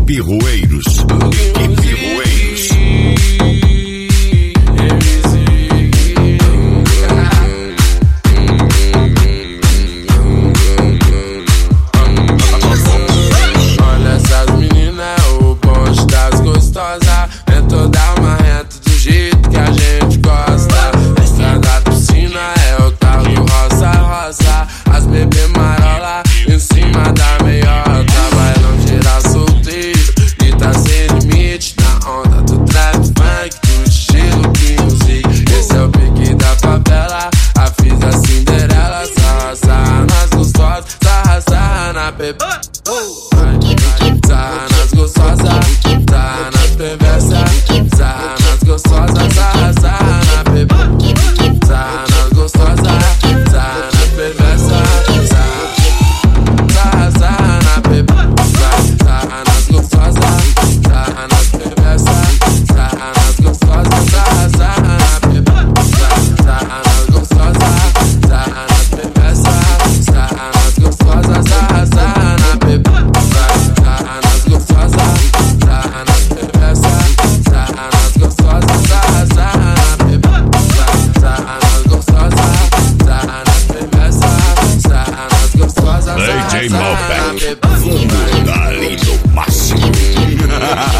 Pirroeiros. Pirroeiros. Olha essas meninas, o bonde das gostosas. É toda uma reta do jeito que a gente gosta. A estrada da piscina é o tal do roça-roça. As bebê marola em cima da meiota. Bailão geral solteiro e tá sem limite. Na onda do trap funk, do estilo que music. Esse é o pique da favela, a fiz a Cinderela. Sarra, sarra nas gostosas, sarra, sarra na bebê. Sarra nas gostosas, sarra nas perversas. Sarra nas gostosas, sarra, sarra na bebê. Sarra nas gostosas, sarra nas perversas. Sarra, sarra na bebê. Sarra nas gostosas, sarra nas perversas. Sarra nas gostosas, sarra, sarra na bebê. Sarra nas gostosas, sarra nas perversas. Sarra nas gostosas, sarra, sarra na bebê. Sarra nas gostosas, sarra nas perversas. Sarra nas gostosas, sarra, sarra na bebê. Sarra nas gostosas, sarra nas perversas. Sarra nas gostosas, DJ sarra, sarra na Malbec, bebê. fundo da Lindo Máximo.